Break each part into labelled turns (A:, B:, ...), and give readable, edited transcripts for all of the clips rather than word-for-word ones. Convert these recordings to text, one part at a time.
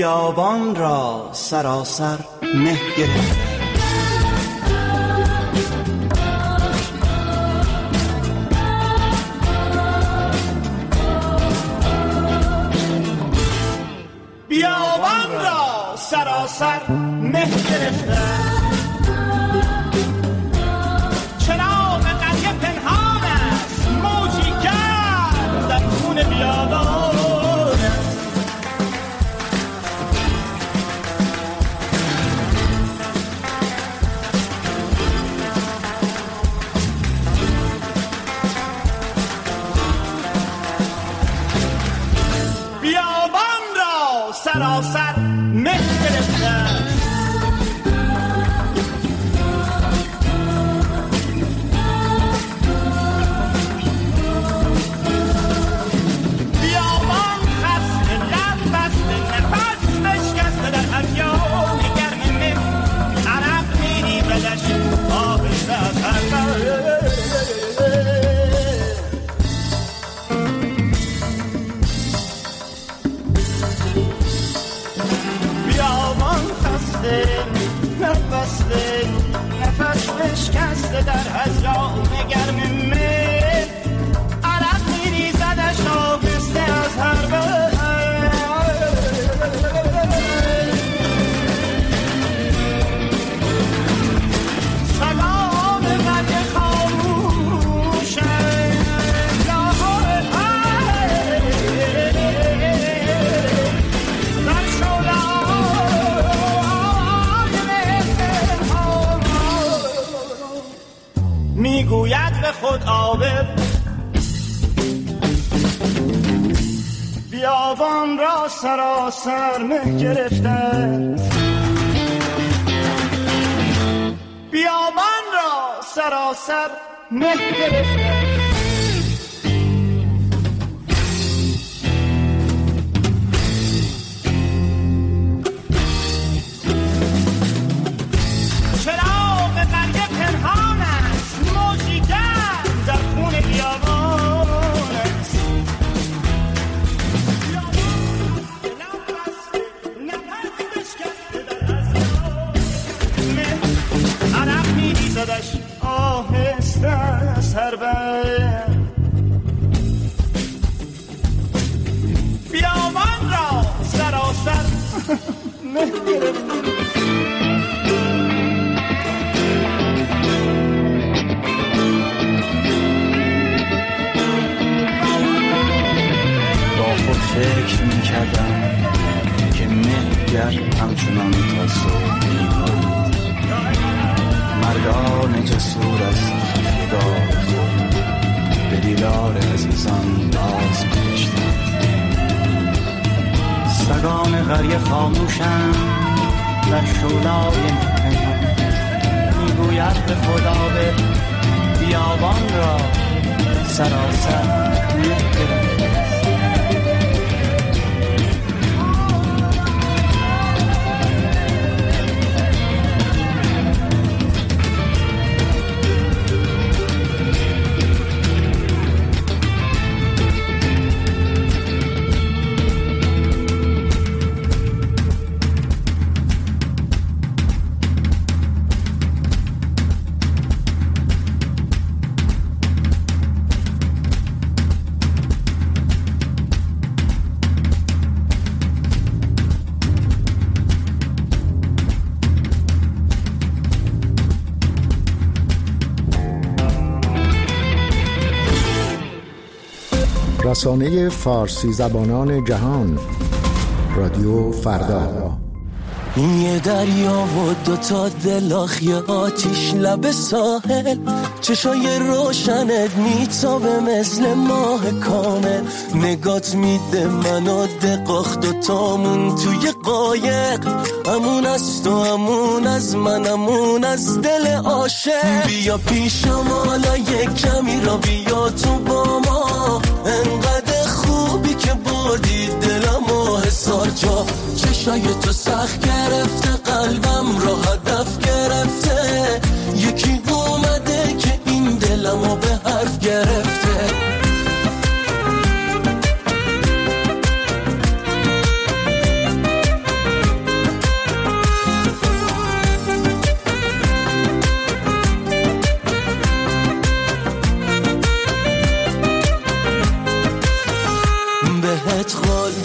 A: بیابان را سراسر مه گرفته. بیابان را سراسر مه گرفته. چراغ قریه پنهان است، موجی گرد در خون بیابان. بیابان را سراسر مه گرفته. نفس بشکسته در هجران گرم مه، عرق میریزدش آبسته از هر بر. سلام قدر خاموشه میگوید به خود عابر، بیابان را سراسر مه گرفته. بیابان را سراسر مه گرفته. آهسته از هر بر بیابان را سراسر مه گرفته.
B: با خود فکر می‌کردم که مه‌گر همچنان تا صبح می‌بارید. مردان جسور از خدا خود به دیدار عزیزان باز می‌گشتند. سگان قریه خاموشند در شولای پنهان، میگوید به خدا به بیابان را سراسر مه گرفته.
C: رسانه فارسی زبانان جهان، رادیو فردا.
D: این یه دریا و دوتا دلاخی آتیش لب ساحل، چشای روشنت میتابه مثل ماه کامل. نگات میده منو دقاخ دوتامون توی قایق، امون از تو امون از من امون از دل عاشق. بیا پیشم حالا یک کمی را بیا تو با ما، انقدر خوبی که بردی دلم و حسار جا. چشای تو سخت گرفته قلبم را هدف گرفته، یکی اومده که این دلمو به حرف گرفته.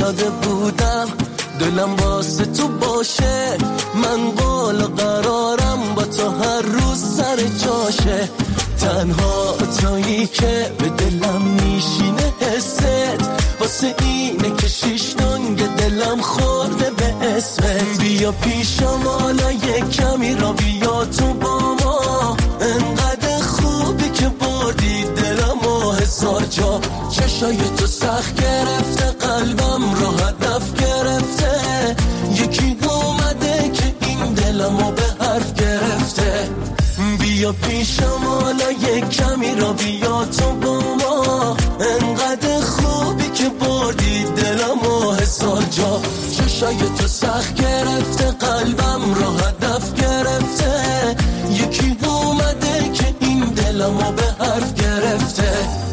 D: داده بودم دلم واسه تو باشه، من قول و قرارم با تو هر روز سر جاشه. تنها تویی که به دلم میشینه حست، واسه اینه که شیش دنگ دلم خورده به اسمت. بیا پیشم حالا یک کمی را بیا تو با ما، انقدر خوبی که بردی دلم و هزار جا. چشای تو سخت گرفته قلبم رو هدف گرفته، یکی اومده که این دلمو به حرف گرفته. بیا پیشم حالا یک کمی را بیا تو با ما، انقدر خوبی که بردی دلم و هزار جا. چشای تو سخت گرفته قلبم رو هدف گرفته، یکی اومده که این دلمو به حرف گرفته.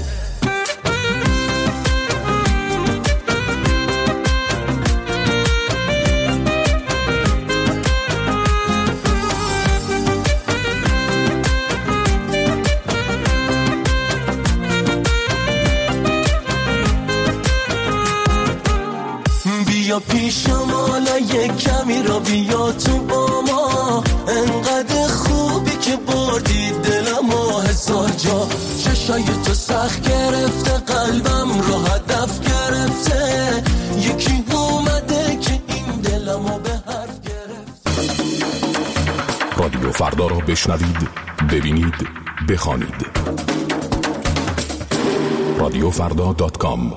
D: بیا پیشم حالا یک کمی را بیا تو با ما، انقدر خوبی که بردی دلم و هزار جا. چشای تو سخت گرفته قلبم رو هدف گرفته، یکی اومده که این دلمو به حرف گرفته.
E: رادیو فردا را بشنوید، ببینید، بخوانید. radiofrda.com.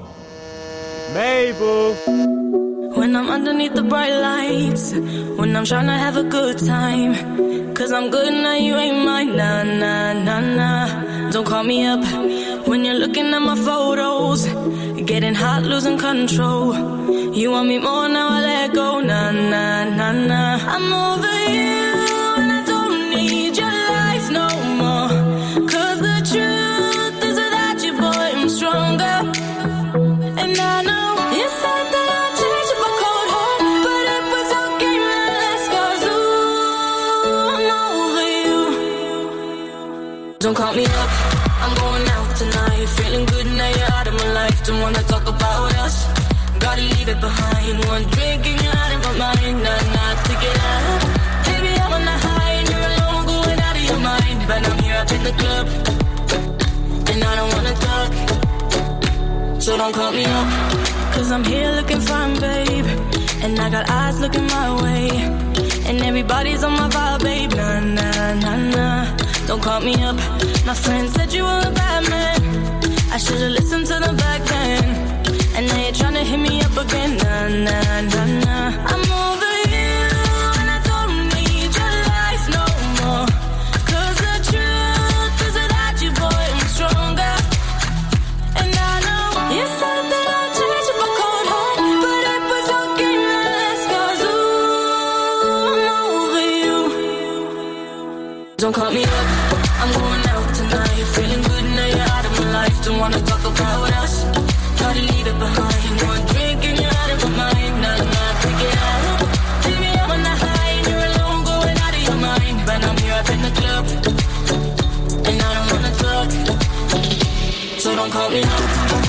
F: When I'm underneath the bright lights, when I'm trying to have a good time, 'cause I'm good now, you ain't mine, nah, nah, nah, nah. Don't call me up when you're looking at my photos, getting hot, losing control. You want me more, now I let go, nah, nah, nah, nah. I'm over you and I don't need your life no more, 'cause the truth is without you, boy, I'm stronger. And I know you said that I'd change up a cold heart, but it was okay, man, let's go. Ooh, I'm over you. Don't call me up, I'm going out tonight, feeling good now you're out of my life. Don't wanna talk about us, gotta leave it behind. One drink and you're out of my mind, not to get out. Baby, I'm on the high and you're alone, going out of your mind. But I'm here up in the club, and I don't wanna talk, so don't call me up, 'cause I'm here looking fine, babe, and I got eyes looking my way, and everybody's on my vibe, babe, nah, nah, nah, nah. Don't call me up, my friend said you were a bad man, I should've listened to them back then, and now you're trying to hit me up again, nah, nah, nah, nah. I'm over you and I don't need your life no more, 'cause the truth is without you, boy, I'm stronger. And I know you said that I'd change up a cold heart, but it was okay, man, let's go. Ooh, I'm over you. Don't call me up, I'm going out tonight, feeling good now you're out of my life. Don't wanna talk about us, gotta leave it behind. One drink and you're out of my mind, not to get out. Baby, I'm on the high and you're alone, going out of your mind. But I'm here up in the club, and I don't wanna talk, so don't call me up.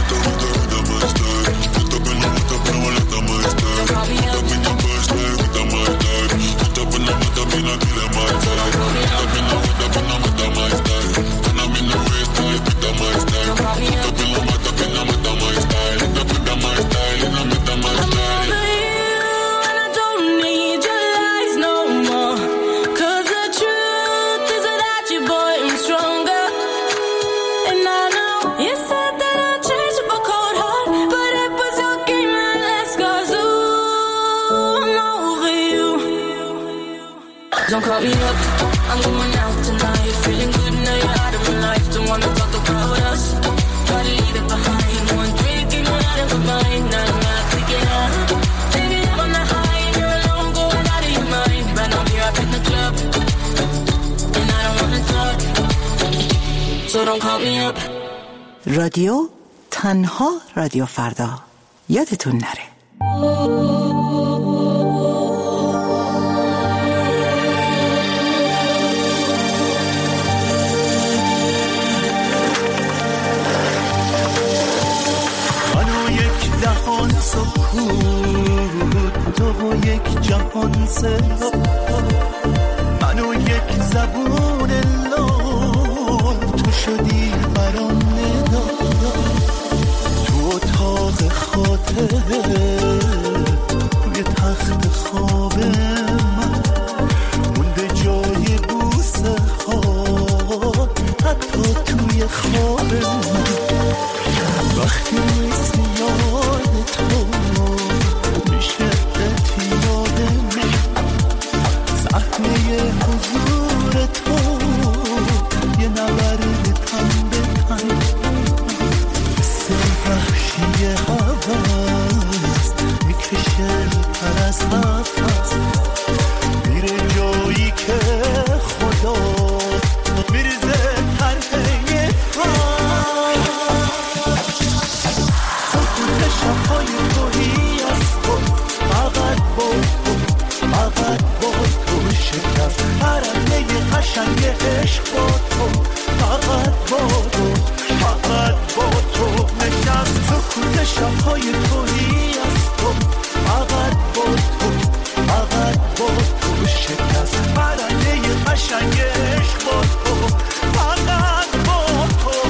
F: Don't call me up, I'm going out tonight, feeling good now you're out of my life. Don't wanna talk about us, gotta leave it behind. One drink and you're out of my mind, not to get out. Baby, I'm on the high and you're alone, going out of your mind. But I'm here up in the club, and I don't wanna talk, so don't call me up.
G: رادیو تنها رادیو فردا، یادتون نره.
A: سکون
D: بوسه منو یک زبون لال تو شدی برام ندا تو اتاق خاطره روی تخت خواب من مونده جای بوسه ها حتی توی خواب من وقتی نیست یاد تو حضور تو یه نبرد تن به تن مثل وحشی هوس میکشه پر از نفس میره جایی که خدا میریزه طرحه خواهد سکوت شبهای توهی از تو فقط با تو شکست پرنده قشنگ عشق با تو فقط با تو نشست سکوت شبهای توهی از تو فقط با تو شکست پرنده قشنگ عشق با تو فقط با تو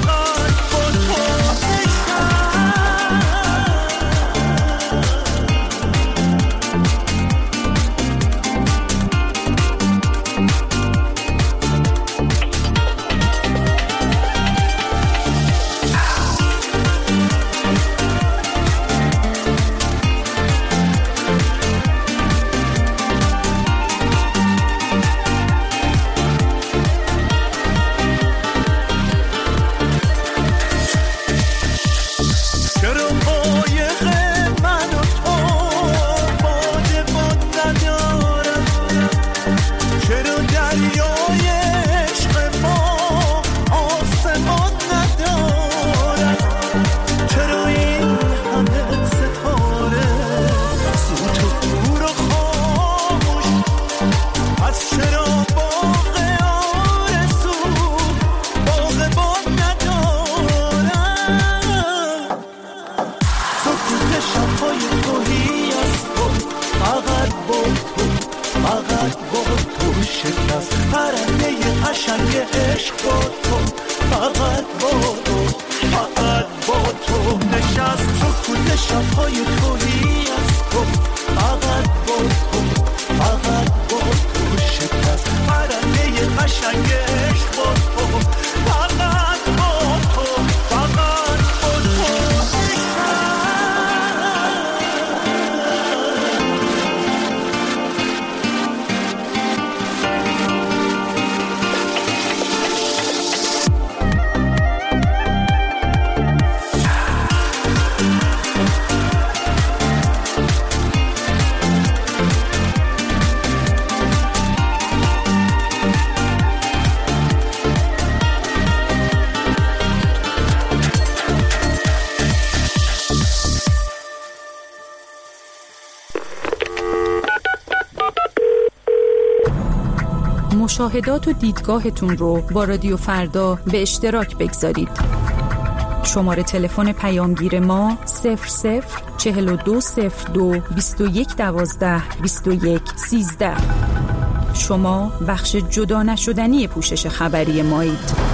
H: مشاهدات و دیدگاهتون رو با رادیو فردا به اشتراک بگذارید. شماره تلفن پیامگیر ما 004202 2112 2113. شما بخش جدا نشدنی پوشش خبری مایید.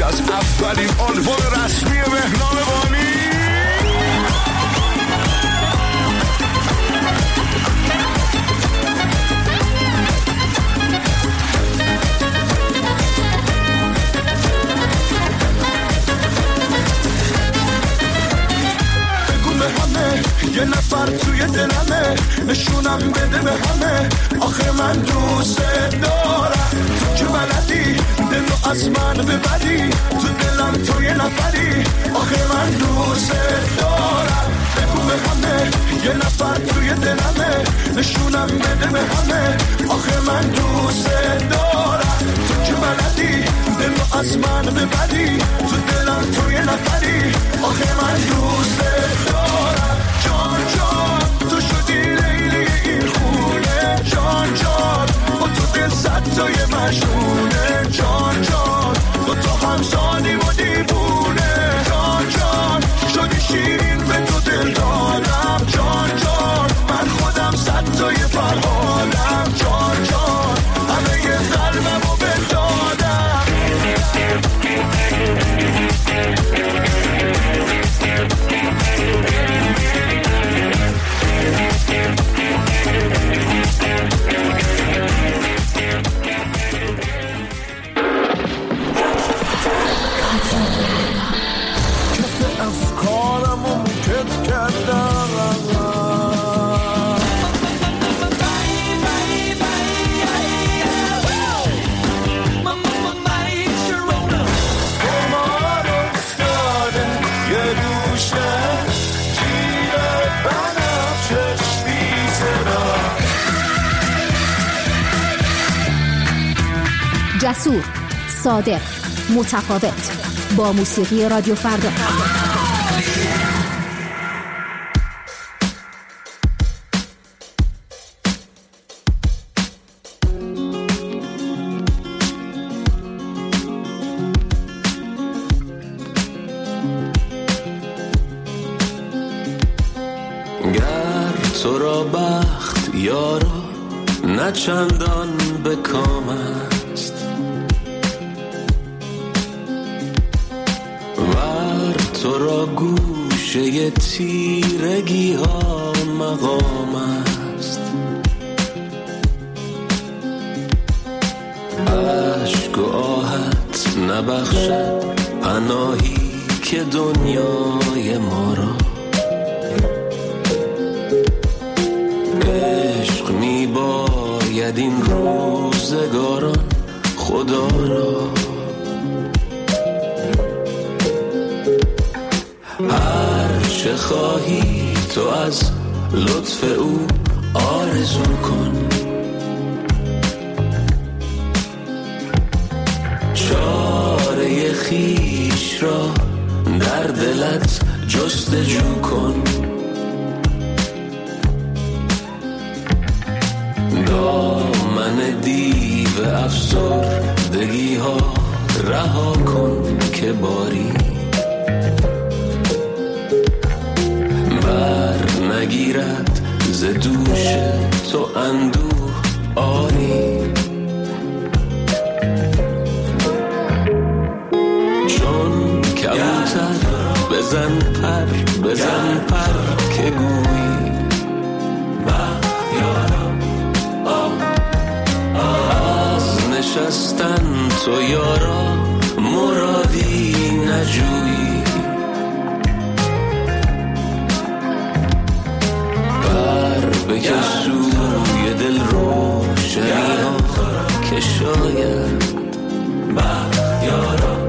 A: از اولین آلبوم رسمی مهنام بانی.
I: یه نفر توی دلمه نشونم بده به همه آخه من دوست دارم تو که بلدی دلو از من ببری تو دلم تو یه نفری آخه من دوست دارم بگو به همه یه نفر توی دلمه نشونم بده به همه آخه من دوست دارم تو که بلدی دلو از من ببری تو دلم تو یه نفری آخه من دوست دارم جان جان تو شدی لیلی این خونه جان جان با تو دل صد تای مجنونه جان جان با تو همسانیم و دیوونه جان جان شدی شیرین به تو دل دادم جان جان من خودم صد تای فرهادم جان جان همه ی قلبم رو بدادم.
J: جسور، صادق، متفاوت با موسیقی رادیو فردا.
D: گر تو را بخت یارا نه چندان به کام است ور تو را گوشه تیرگی ها مقام است عشق و آهت نبخشد پناهی که دنیای ما را عشق می باید این روزگاران خدا را هر چه خواهی تو از لطف او آرزو کن چاره خویش را در دلت جستجو کن دامن دیو افسردگی ها رها کن که باری بر نگیرد ز دوش تو اندوه آری چون کبوتر بزن پر که گویی از نشستن تو یارا مرادی نجویی بکش سوی دل روشنی ها که شاید بختیارا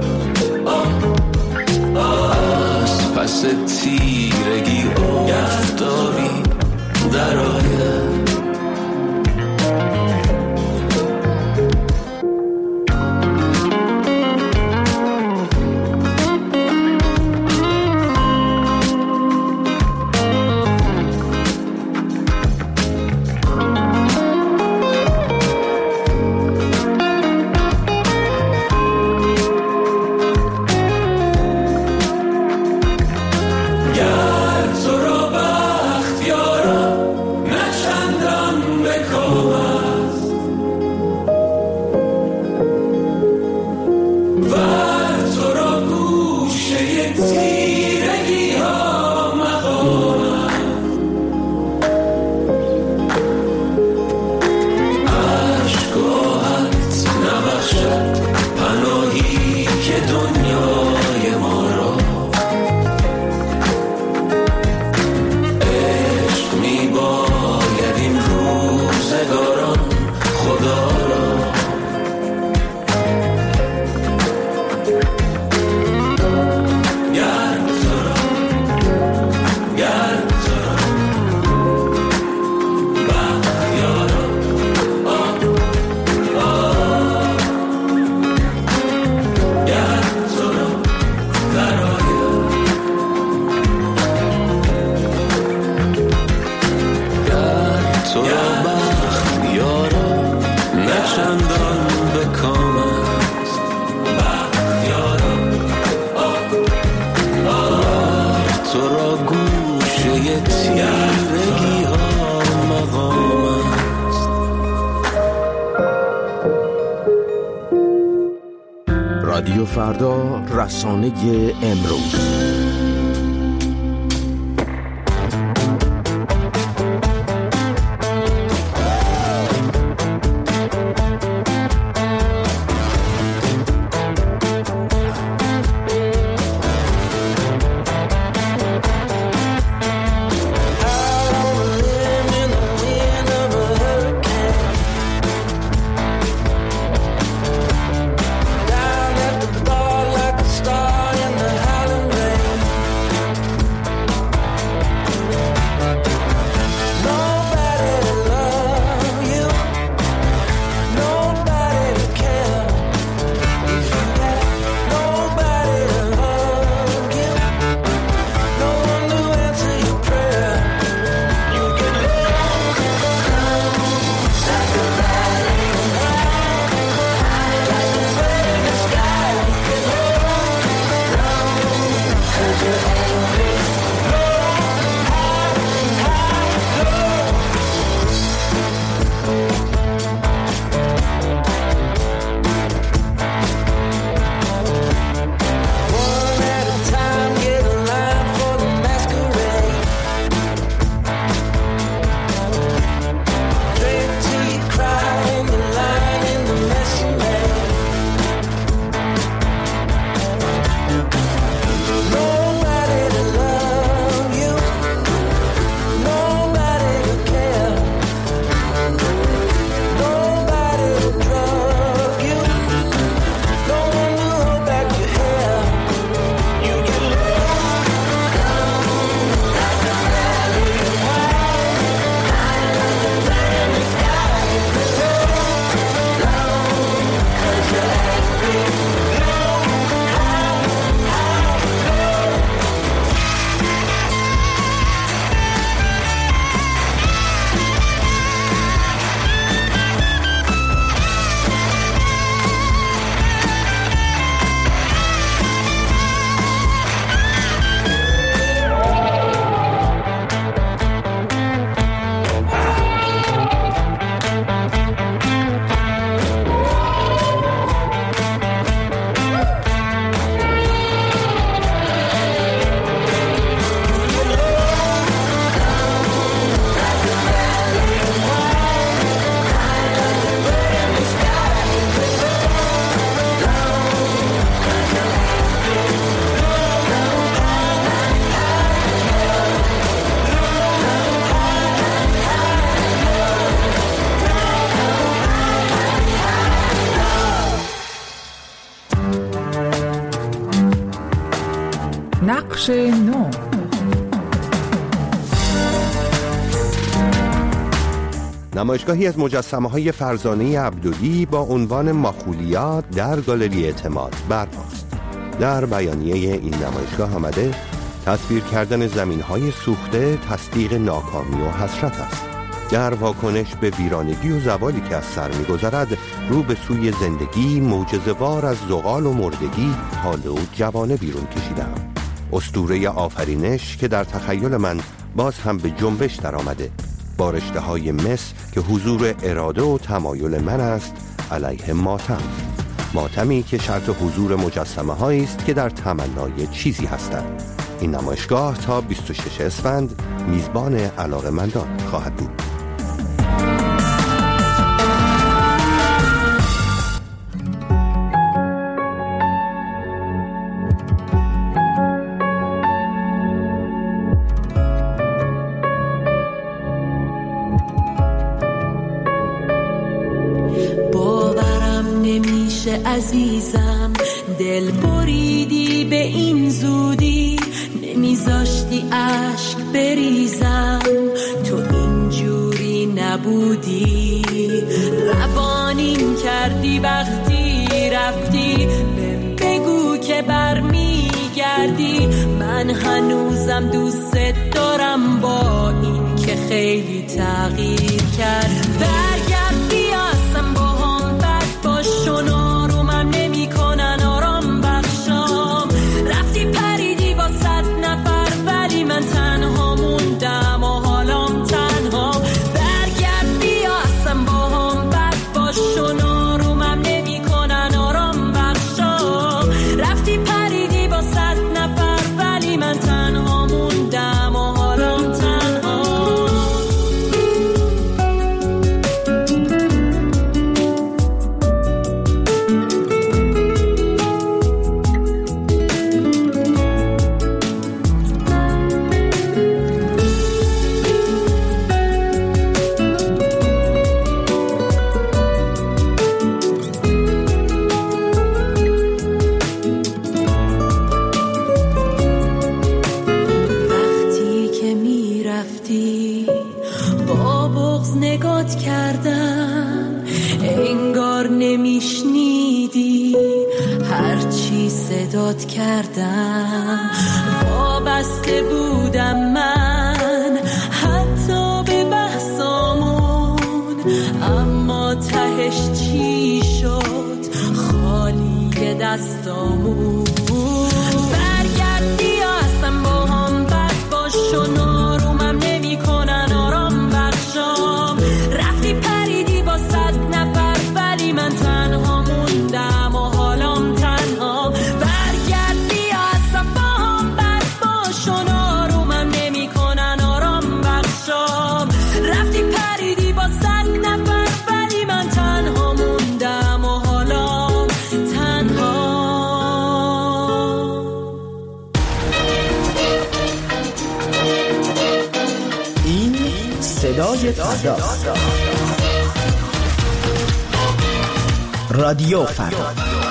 D: از پس تیرگی آفتابی در آید گر تو تو را بخت یارا نه چندان به کام است. بخت یارا تو را گوشه تیرگی ها مقام است.
C: رادیو فردا، رسانه امروز.
K: نقش نو.
L: نمایشگاهی از مجسمه‌های فرزانه عبدلی با عنوان ماخولیات در گالری اعتماد برپاست. در بیانیه این نمایشگاه آمده تصویر کردن زمین‌های سوخته تصدیق ناکامی و حسرت است. در واکنش به ویرانگی و زوالی که از سر می‌گذرد، رو به سوی زندگی معجزه‌وار از زغال و مردگی حال و جوانه بیرون کشیدم. اسطوره آفرینش که در تخیل من باز هم به جنبش در آمده، با رشته‌های مس که حضور اراده و تمایل من است علیه ماتم. ماتمی که شرط حضور مجسمه هایی است که در تمنای چیزی هستند. این نمایشگاه تا 26 اسفند میزبان علاقه‌مندان خواهد بود.
M: عزیزم دل بریدی به این زودی، نمیذاشتی اشک بریزم، تو اینجوری نبودی، روانیم کردی وقتی رفتی، بگو که برمیگردی، من هنوزم دوست دارم با این که خیلی تغییر کرد. برگرد بیا اصلا با هم بد باش و نارومم نمی کنن آرام بخشام. رفتی پریدی با 100 نفر ولی من تنها موندم و حالام تنها. برگرد بیا اصلا با هم بد باش و نارومم نمی کنن آرام بخشام. رفتی پریدی با 100 نفر ولی من تنها موندم و حالام تنها. وقتی که می رفتی با بغض نگات کردم، انگار نمیشنیدی هرچی صدات کردم. وابسته بودم من حتی به بحثامون، اما تهش چی شد؟ خالی دستامون. برگرد بیا اصلا با هم بد باش و نارومم نمی کنن آرام بخشام. رفتی پریدی با 100 نفر ولی من تنها موندم و حالام تنها. برگرد بیا اصلا با هم بد باش و نارومم نمی کنن آرام بخشام. رفتی پریدی با 100 نفر ولی من تنها موندم و حالام تنها.
K: این صدای فردا، رادیو فردا.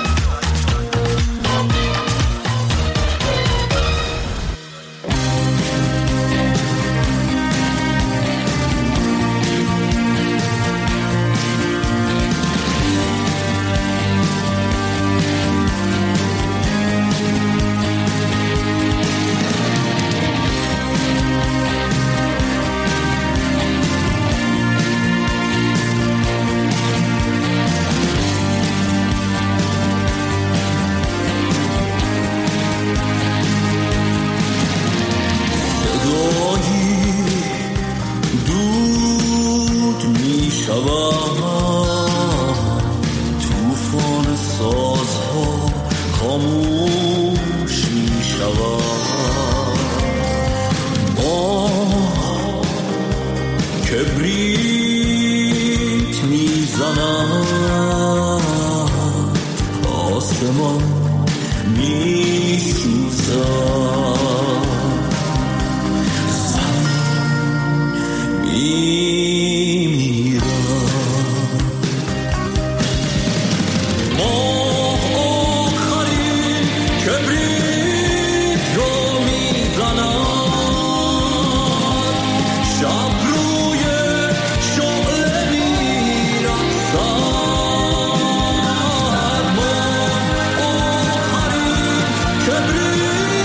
I: توفان سازها خاموش می شود. ما کبریت می زند، آسمان می سوزد،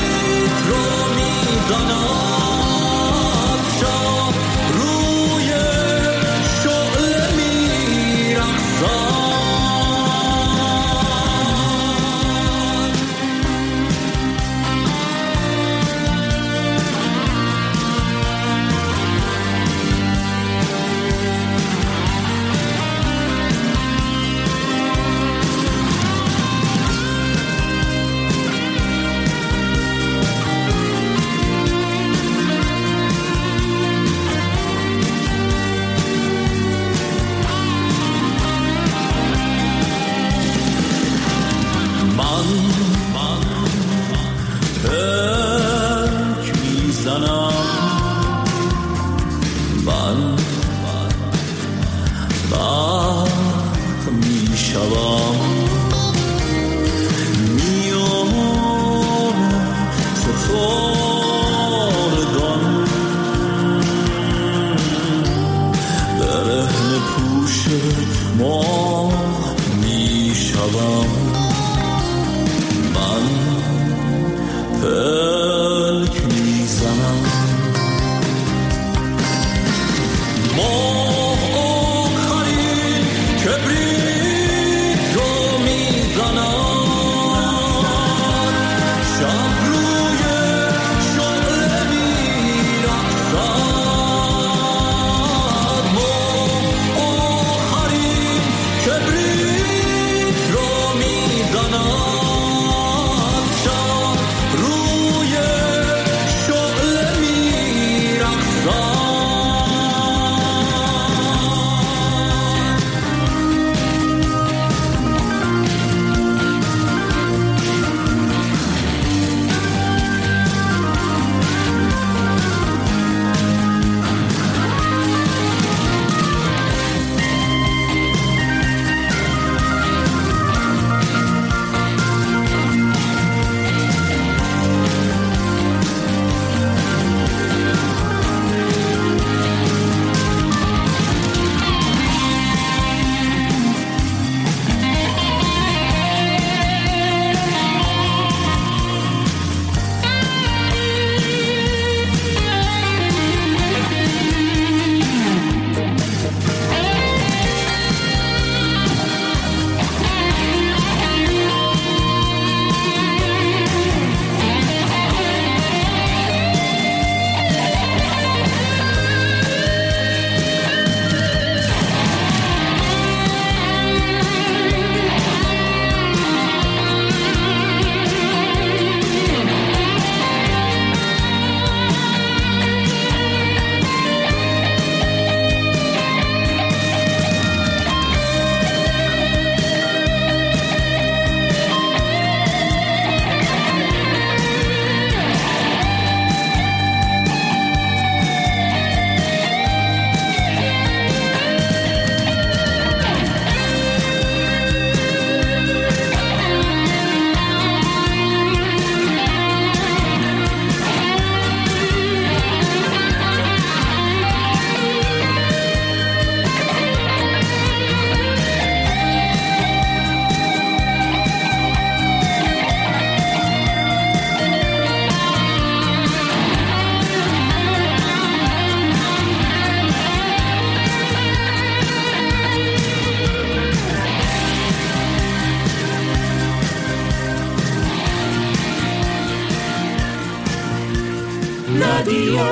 I: روی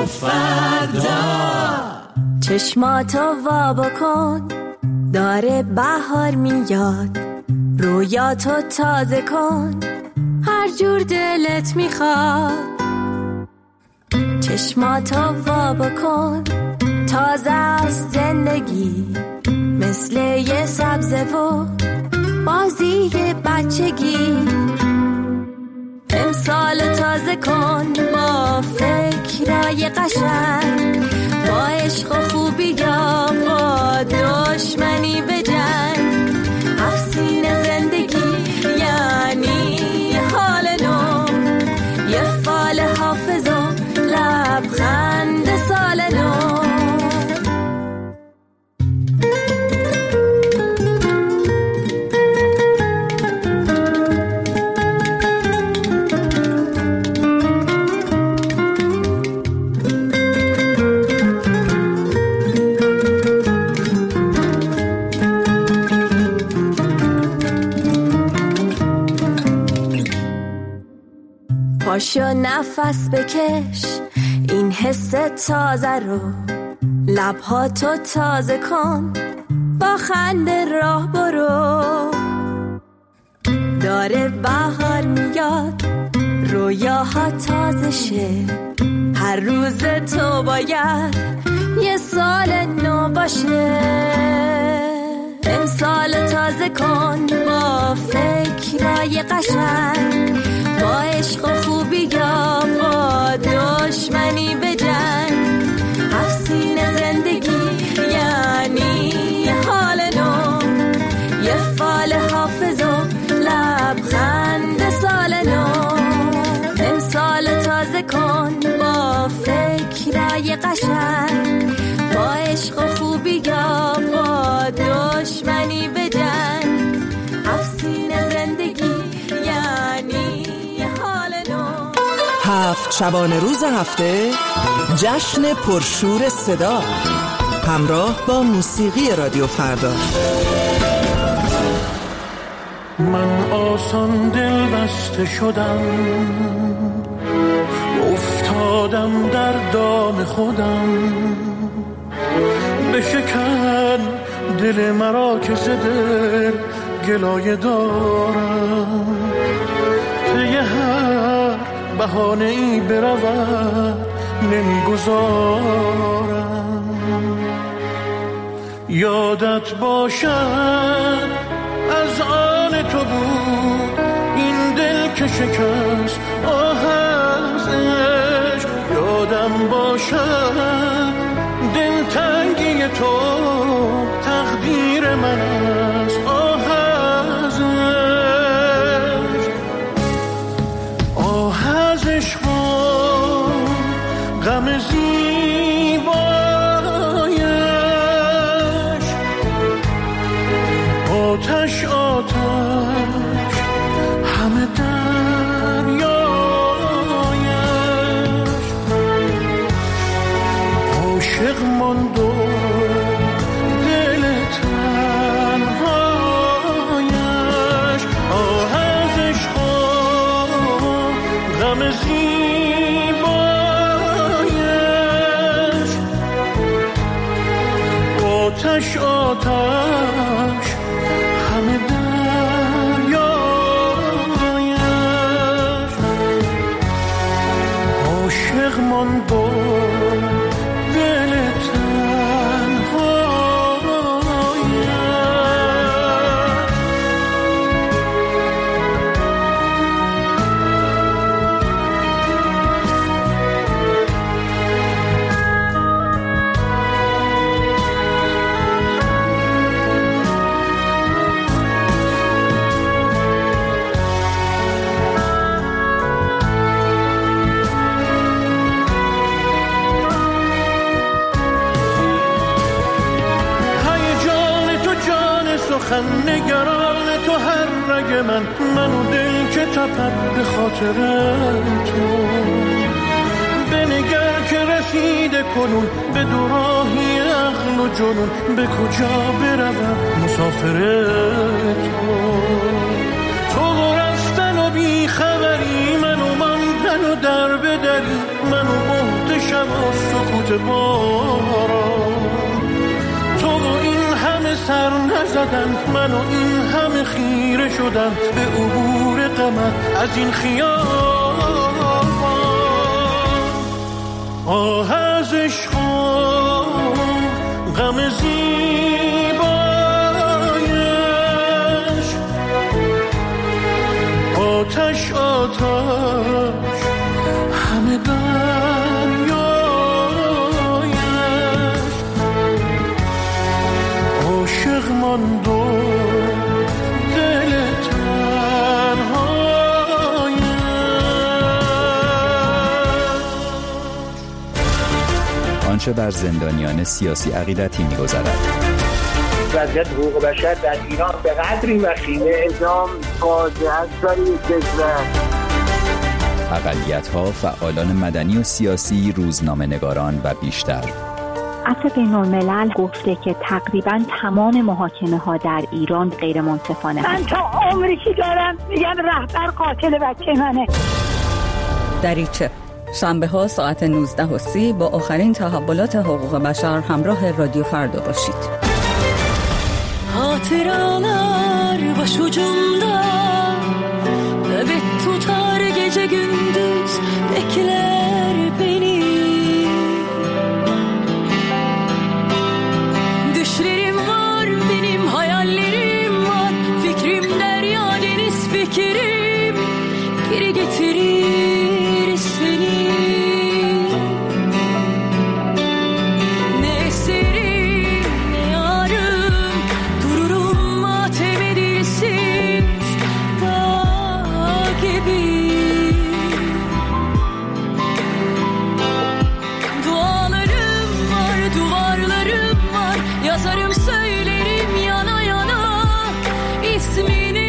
M: رادیو فردا.
N: چشماتو وا بکن، داره بهار میاد، رویاتو تازه کن، هر جور دلت میخواد. چشماتو وا بکن، تازه از زندگی، مثل یه سبزه و بازی بچگی. امسال تازه کن با فکرای قشنگ، با عشق و خوبی یا با دشمنی به جنگ. افسین زندگی یعنی حال نو، یه فال حافظ و لبخند سال نو. پاشو نفس بکش این حس تازه رو، لبهاتو تازه کن، با خنده راه برو. داره بهار میاد، رویاها تازه شه، هر روز تو باید یه سال نو باشه. امسال تازه کن با فکرای قشنگ، با عشق و خوبی یا با دشمنی به جنگ. افسین زندگی یعنی حال نو، یه فال حافظ و لبخند سال نو. امسال تازه کن با فکرای قشنگ، با عشق و خوبی یا با دشمنی به جنگ. افسین زندگی یعنی حال نو.
K: 7 شبانه روز هفته جشن پرشور صدا، همراه با موسیقی رادیو فردا.
I: من آسان دل بسته شدم، افتادم در دام خودم. بشکن دل مرا که ز دل گلایه دارم، طی هر بهانه ای برود نمیگذارم. یادت باشد از آن تو بود این دل که شکست آه از عشق. یادم باشد دلتنگی تو تقدیر من است آه از عشق. آه از عشق غم زیبایش، آتش آتش همه دریایش. عاشق ماند و دل تنهایش. آه از عشق غم زیبایش، آتش آتش همه دریایش. عاشق ماند و دل نگران تو هر رگ منو دل که تپد به خاطر تو. بنگر که رسیده کنون به دوراهی عقل و جنون، به کجا بروم مسافر تو. تو رفتن و بی خبری منو مانده منو در بدری، منو محتشم و سکوت باران. تو این همه سر نزدن، منو این همه خیره شدن به عبور غمت از این خیابان. آه از عشق غم زیبایش، آتش آتش همه دریایش، عاشق ماند و دل تنهایش.
O: آنچه بر زندانیان سیاسی عقیدتی می‌گذرد.
P: وضعیت حقوق بشر در ایران به قدری وخیمه، اعدام واضح است برای کشور.
O: اقلیت‌ها، فعالان مدنی و سیاسی، روزنامه‌نگاران و بیشتر.
J: عفو بین‌الملل گفته که تقریباً تمام محاکمه‌ها در ایران غیر منصفانه.
Q: من تا عمری که دارم میگم رهبر قاتل بچه منه.
R: دریچه شنبه ها ساعت 19:30 با آخرین تحولات حقوق بشر همراه رادیو فردا باشید.
M: Hatıralar başucumda, nöbet tutar gece gündüz, bekler beni. Düşlerim var, benim hayallerim var, fikrim derya deniz fikrim, geri getirir seni. Ne eserim ne yarım, dururum matem edilsiz dağ gibi. Dualarım var, duvarlarım var, yazarım söylerim yana yana ismini.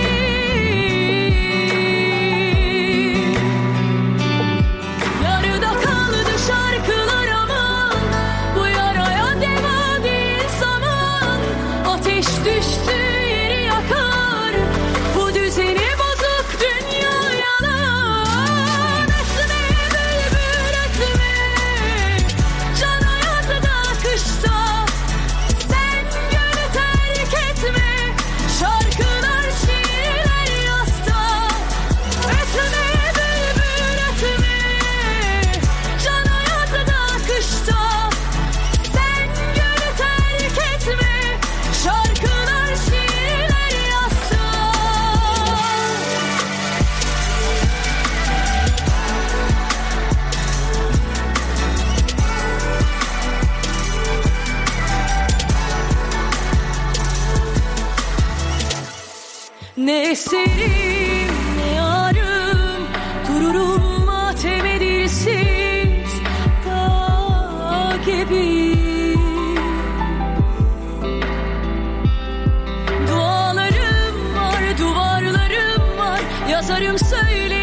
M: Yarıda kaldı şarkılar aman, bu yaraya deva değil zaman. Ateş düştü yeri yakar, bu düzeni bozuk dünya yalan. Etme bülbül etme, can hayatı kışta. Sen gönlü terk etme, şarkılar şiirler yasta. Etme bülbül etme, can hayatı kışta. Sen gönlü terk etme, şarkılar şiirler yasta. Ne eserim ne yarım, dururum matem edilsiz dağ gibi. Dualarım var, duvarlarım var, yazarım söyle